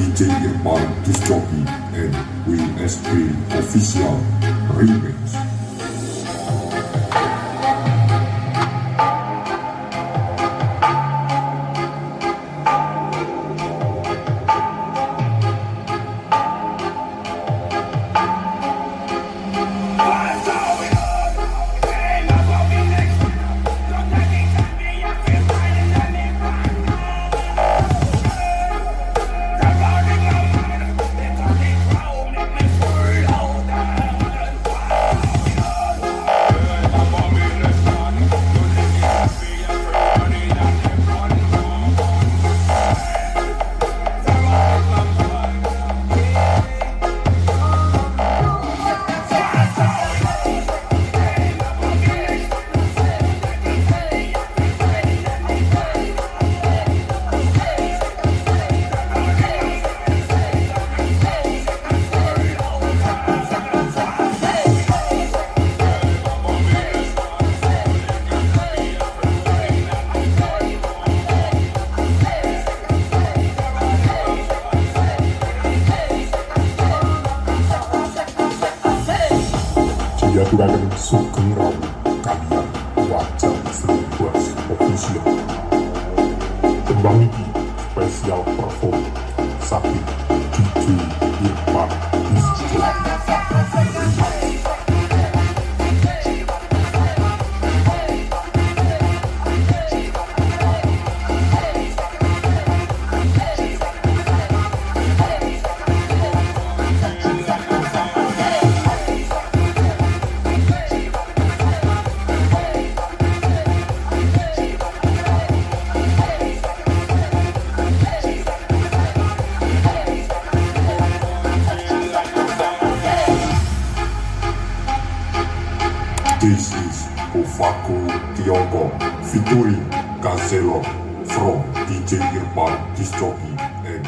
DJ Irfan Disjoki and WSP Official Remix. Dia Dragon Sugeng Rawu kalian wajah Seribuas Official. Tembang ini spesial perform saking DJ Irfan Disjoki. This is Ovaku Tiongkok featuring Gazelo from DJ Irfan Disjoki and